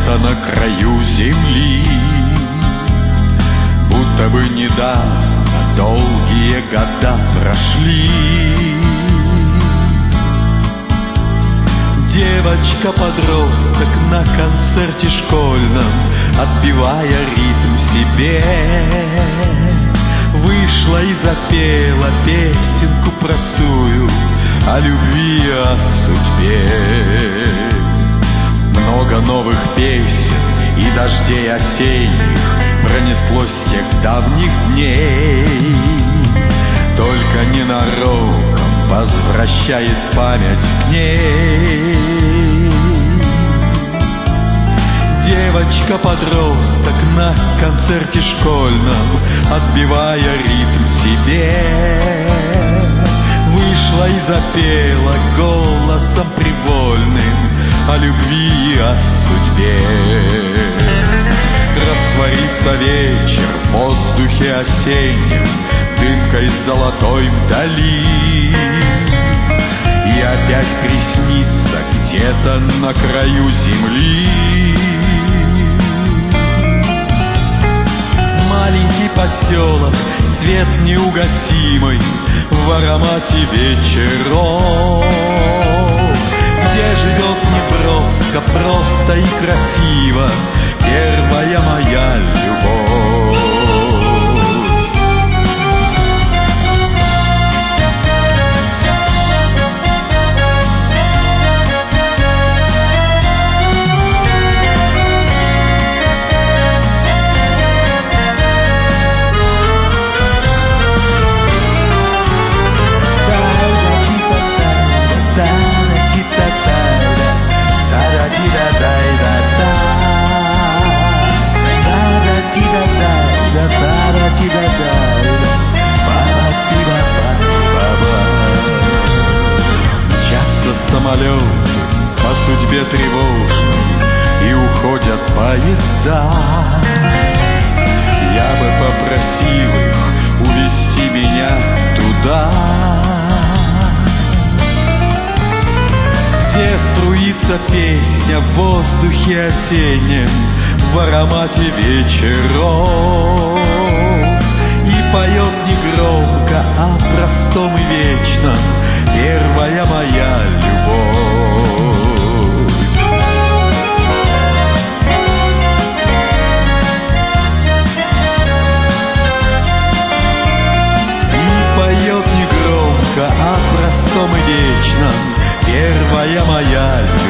где-то на краю земли. Будто бы недавно долгие года прошли. Девочка-подросток на концерте школьном, отбивая ритм себе, вышла и запела песенку простую о любви и о судьбе. Много новых песен и дождей осенних пронеслось с тех давних дней. Только ненароком возвращает память к ней. Девочка-подросток на концерте школьном, отбивая ритм себе, вышла и запела голосом привольным о любви и о судьбе. Растворится вечер в воздухе осеннем, дымкой золотой вдали, и опять приснится где-то на краю земли. Маленький поселок, свет неугасимый в аромате вечеров, где живет неброско, просто и красиво первая моя любовь. Самолеты по судьбе тревожной, и уходят поезда. Я бы попросил их увезти меня туда, где струится песня в воздухе осеннем, в аромате вечеров, и поет негромко о простом и вечном первая моя любовь. И поет негромко о простом и вечном первая моя любовь.